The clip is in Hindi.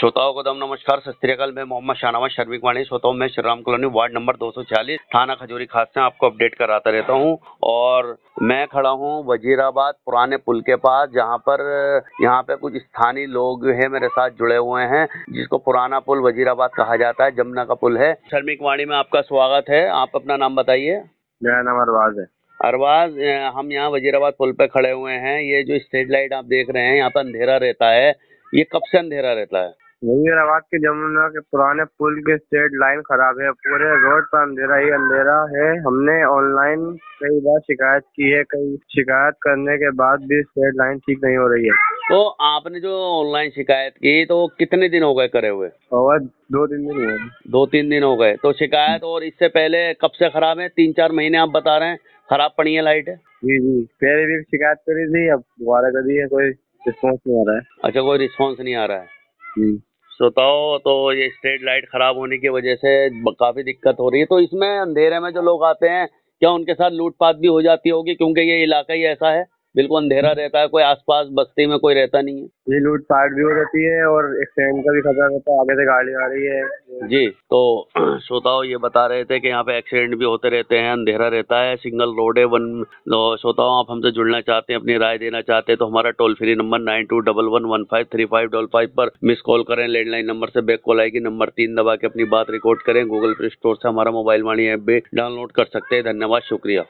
श्रोताओं को दम नमस्कार, सत श्री अकाल। मैं मोहम्मद शाहनवाज शर्मिक वाणी श्रोताओं में Shri Ram colony ward number 246 थाना खजूरी खास से आपको अपडेट कराता रहता हूं। और मैं खड़ा हूं वजीराबाद पुराने पुल के पास, जहां पर यहाँ पे कुछ स्थानीय लोग हैं मेरे साथ जुड़े हुए हैं, जिसको पुराना पुल वजीराबाद कहा जाता है, जमुना का पुल है। शर्मिक वाणी में आपका स्वागत है। आप अपना नाम बताइए। मेरा नाम अरबाज है। अरबाज, हम यहाँ वजीराबाद पुल पे खड़े हुए हैं। ये जो स्ट्रीट लाइट आप देख रहे हैं, यहाँ पर अंधेरा रहता है। ये कब से अंधेरा रहता है? वजीराबाद के जमुना के पुराने पुल की स्ट्रेट लाइन खराब है, पूरे रोड पर अंधेरा ही अंधेरा है। हमने ऑनलाइन कई बार शिकायत की है, कई शिकायत करने के बाद भी स्ट्रेट लाइन ठीक नहीं हो रही है। तो आपने जो ऑनलाइन शिकायत की, तो कितने दिन हो गए करे हुए? और 2-3 दिन हुए। 2-3 दिन हो गए। तो शिकायत, और इससे पहले कब से खराब है? 3-4 महीने आप बता रहे हैं खराब पड़ी है लाइट? जी जी, पहले भी शिकायत करी थी, अब दोबारा कर दी है, कोई रिस्पॉन्स नहीं आ रहा है। अच्छा, कोई रिस्पॉन्स नहीं आ रहा है। जी। श्रोताओं, तो ये स्ट्रीट लाइट खराब होने की वजह से काफी दिक्कत हो रही है। तो इसमें अंधेरे में जो लोग आते हैं, क्या उनके साथ लूटपाट भी हो जाती होगी? क्योंकि ये इलाका ही ऐसा है, बिल्कुल अंधेरा रहता है, कोई आसपास बस्ती में कोई रहता नहीं है। ये लूटपाट भी हो जाती है और एक्सीडेंट का भी खतरा रहता है, आगे से गाड़ी आ रही है। जी, तो श्रोताओं ये बता रहे थे कि यहाँ पे एक्सीडेंट भी होते रहते हैं, अंधेरा रहता है, सिंगल रोड है। श्रोताओं, आप हमसे जुड़ना चाहते हैं, अपनी राय देना चाहते हैं, तो हमारा टोल फ्री नंबर 9211153555 पर मिस कॉल करें। लैंडलाइन नंबर से बैक कॉल आएगी, नंबर 3 दबा के अपनी बात रिकॉर्ड करें। गूगल प्ले स्टोर से हमारा मोबाइल वाणी ऐप भी डाउनलोड कर सकते हैं। धन्यवाद, शुक्रिया।